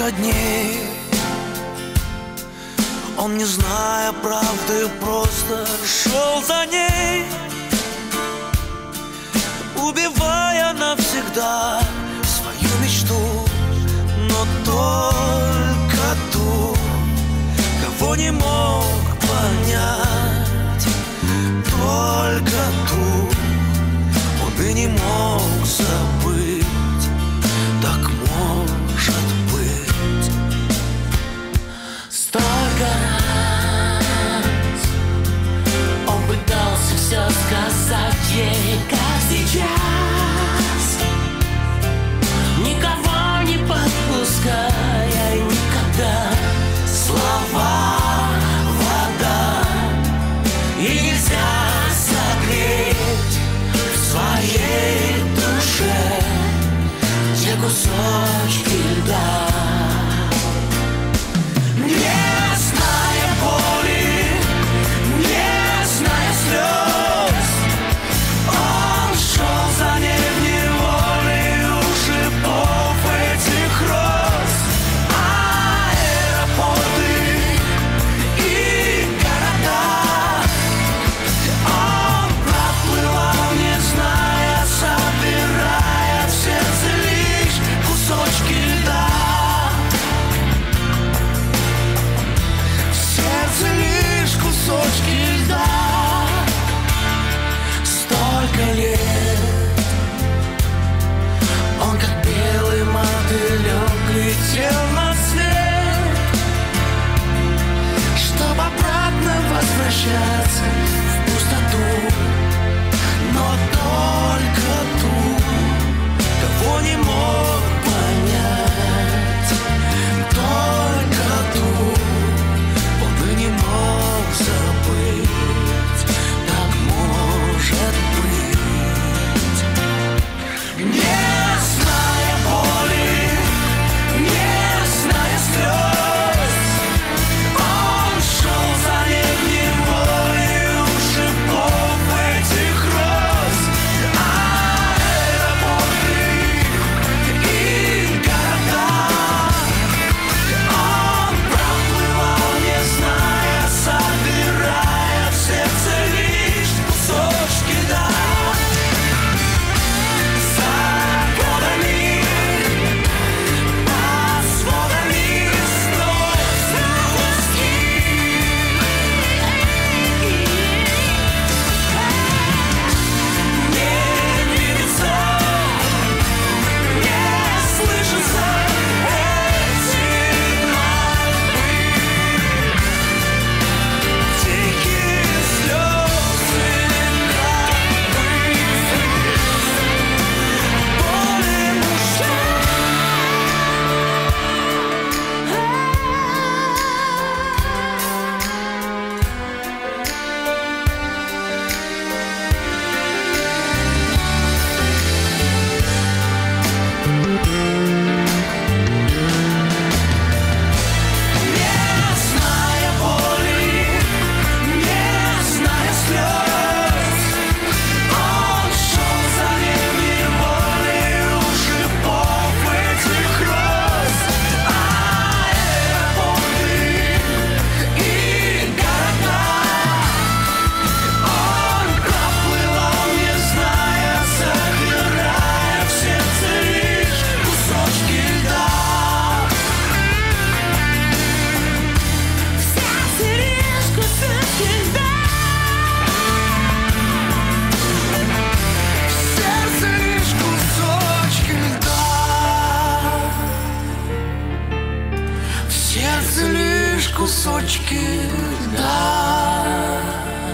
столько дней. Он, не зная правды, просто шел за ней, убивая навсегда свою мечту, но только ту, кого не мог понять, только ту он и не мог забыть. Так может быть. Столько раз он пытался все сказать ей, как сейчас, никого не подпуская никогда. Слова вода, и нельзя согреть в своей душе те кусочки льда. Не зная боли, не зная слез, он шел за ней в неволе у шипов этих роз. Аэропорты и города он проплывал, не зная, собирая в сердце лишь кусочки льда. Лишь кусочки льда. Столько лет он, как белый мотылек, летел на свет, чтоб обратно возвращаться в пустоту, но только ту, кого не мог понять, только ту не мог забыть. Так может быть. Не зная боли, не зная слез, он шел за ней в неволе у шипов этих роз. Аэропорты и города он проплывал, не зная, собирая в сердце лишь кусочки льда. За годами, под сводами снов тоски, не видится, не слышится эти мольбы. Тихие слезы, боли души. Не зная боли, не зная слез, он шел за ней в неволе у шипов этих роз. Аэропорты и города он проплывал, не зная, собирая в сердце лишь кусочки льда. В сердце лишь кусочки льда. В сердце лишь кусочки льда. В сердце лишь кусочки льда.